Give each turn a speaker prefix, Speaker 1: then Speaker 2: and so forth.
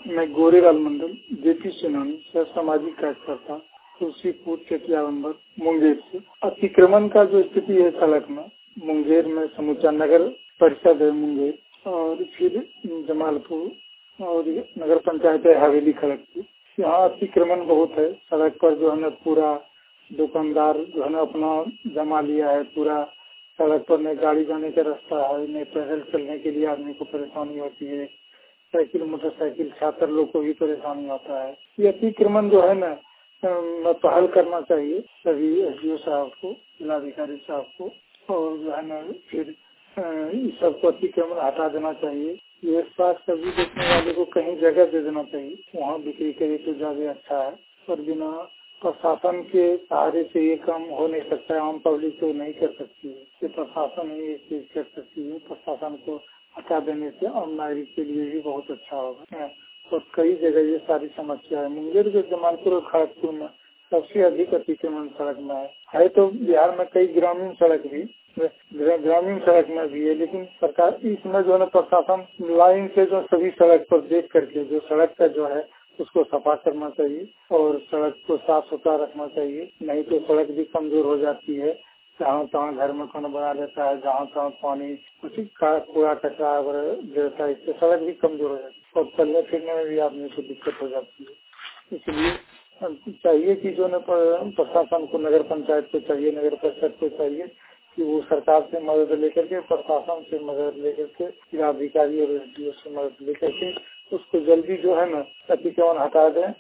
Speaker 1: मैं गोरेलाल मंडल जेपी सेनानी सह सामाजिक कार्यकर्ता तुलसीपुर चेकिया नंबर मुंगेर से। अतिक्रमण का जो स्थिति है सड़क में, मुंगेर में समूचा नगर परिषद है मुंगेर और फिर जमालपुर और नगर पंचायत है हवेली खड़गपुर। यहाँ अतिक्रमण बहुत है। सड़क पर जो है न पूरा दुकानदार जो है न अपना जमा लिया है। पूरा सड़क पर न गाड़ी जाने का रास्ता है, न पैदल चलने के लिए आदमी को परेशानी होती है। साइकिल मोटरसाइकिल छात्र लोग को भी परेशानी होता है। ये अतिक्रमण जो है न पहल करना चाहिए सभी एसडीओ साहब को, जिलाधिकारी साहब को, और जो है न फिर इस सबको अतिक्रमण हटा देना चाहिए। ये पास सब्जी बेचने वाले को कहीं जगह दे देना चाहिए, वहाँ बिक्री करे तो ज्यादा अच्छा है। और बिना प्रशासन के सहारे से ये काम हो नहीं सकता है। आम पब्लिक तो नहीं कर सकती है, ये प्रशासन ही ये चीज कर सकती है। प्रशासन को हटा देने से आम नागरिक के लिए भी बहुत अच्छा होगा। और कई जगह ये सारी समस्या है। मुंगेर के जमालपुर और खड़गपुर में सबसे अधिक अतिक्रमण सड़क में है। तो बिहार में कई ग्रामीण सड़क भी ग्रामीण सड़क में भी है, लेकिन सरकार इसमें जो है प्रशासन लाइन से जो सभी सड़क पर देख करके जो सड़क का जो है उसको सफा करना चाहिए और सड़क को साफ सुथरा रखना चाहिए। नहीं तो सड़क भी कमजोर हो जाती है। जहाँ तहाँ घर में खाना बना लेता है, जहाँ तहाँ पानी कुछ कूड़ा कचरा गिरता है, इससे सड़क भी कमजोर हो जाती है और चलने फिरने में भी आदमी को दिक्कत हो जाती है। इसलिए चाहिए कि जो न प्रशासन को, नगर पंचायत को चाहिए, नगर परिषद को चाहिए कि वो सरकार से मदद लेकर के, प्रशासन से मदद लेकर के, जिलाधिकारी और एसडीओ से मदद लेकर के उसको जल्दी जो है न अतिक्रमण हटा दें